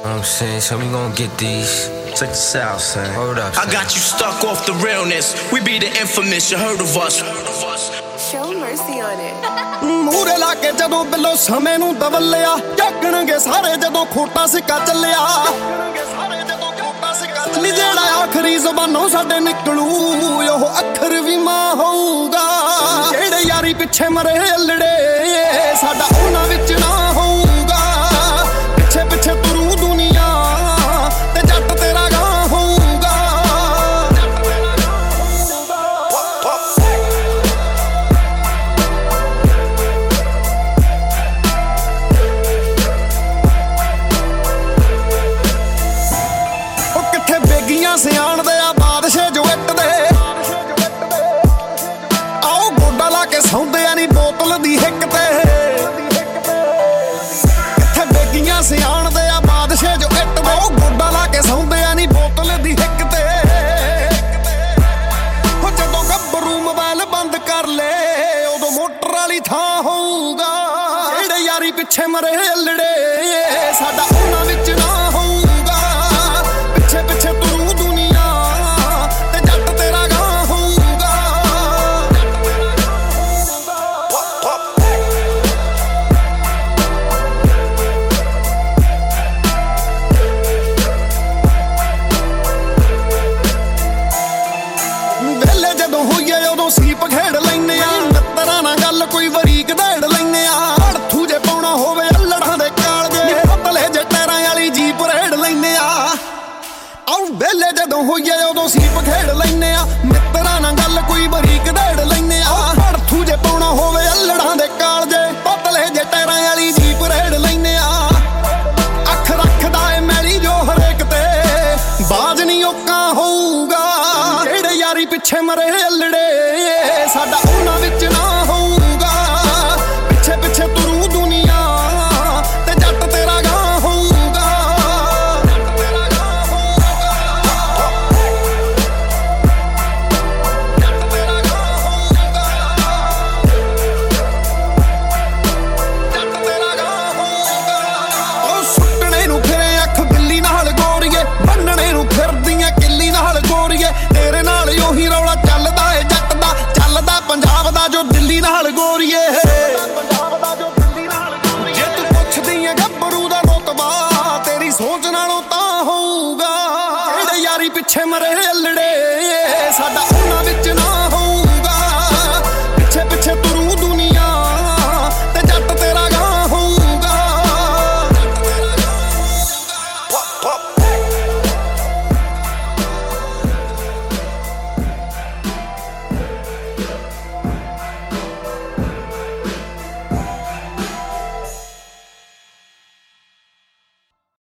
I'm saying, so we gon' get these. Check this out, son. Hold up, I got you stuck off the realness. We be the infamous, you heard of us. Show mercy on it. ਮੂਰੇ ਲਾ ਕੇ ਜਦੋਂ ਬਿੱਲੋ ਸਮੇਂ ਨੂੰ ਦਵਲਿਆ ਝਾਕਣਗੇ ਸਾਰੇ ਜਦੋਂ ਖੋਟਾ ਸਿੱਕਾ ਚੱਲਿਆ ਨੀ ਜਿਹੜਾ ਆਖਰੀ ਜ਼ਬਾਨੋਂ ਸਾਡੇ ਨਿਕਲੂ ਉਹ ਅੱਖਰ ਵੀ ਮਾਂ ਹੋਊਗਾ ਜਿਹੜੇ ਯਾਰੀ ਪਿੱਛੇ ਮਰੇ ਅਲੜੇ ਸਾਡਾ ਉਹਨਾਂ ਵਿੱਚ ਨਾ ਹੋਊਗਾ ਪਿੱਛੇ ਪਿੱਛੇ ਤੁਰੂ ਦੁਨੀਆ ਤੇ ਜੱਟ ਤੇਰਾ ਗਾਂ ਹੋਊਗਾ ਸਿਆਣਦੇ ਆ ਬਾਦਸ਼ਾਹ ਜੋ ਇੱਟ ਦੇ ਆਓ ਗੋਡਾ ਲਾ ਕੇ ਸੌਂਦੇ ਆ ਨੀ ਬੋਤਲ ਦੀ ਹਿੱਕ ਤੇ ਕਿੱਥੇ ਬੇਗੀਆਂ ਸਿਆਣਦੇ ਆ ਬਾਦਸ਼ਾਹ ਜੋ ਇੱਟ ਦੇ ਆਓ ਗੋਡਾ ਲਾ ਕੇ ਸੌਂਦੇ ਆ ਨੀ ਬੋਤਲ ਦੀ ਹਿੱਕ ਤੇ ਹੋ ਜਦੋਂ ਗੱਭਰੂ ਮੋਬਾਈਲ ਬੰਦ ਕਰ ਲੈ ਉਦੋਂ ਮੋਟਰ ਵਾਲੀ ਥਾਂ ਹੋਊਗਾ ਜਿਹੜੇ ਯਾਰੀ ਪਿੱਛੇ ਮਰੇ ਅਲੜੇ ਸਾਡਾ ਉਹਨਾਂ ਵਿੱਚ ਨਾ ਹੋਊਗਾ ਪਿੱਛੇ ਪਿੱਛੇ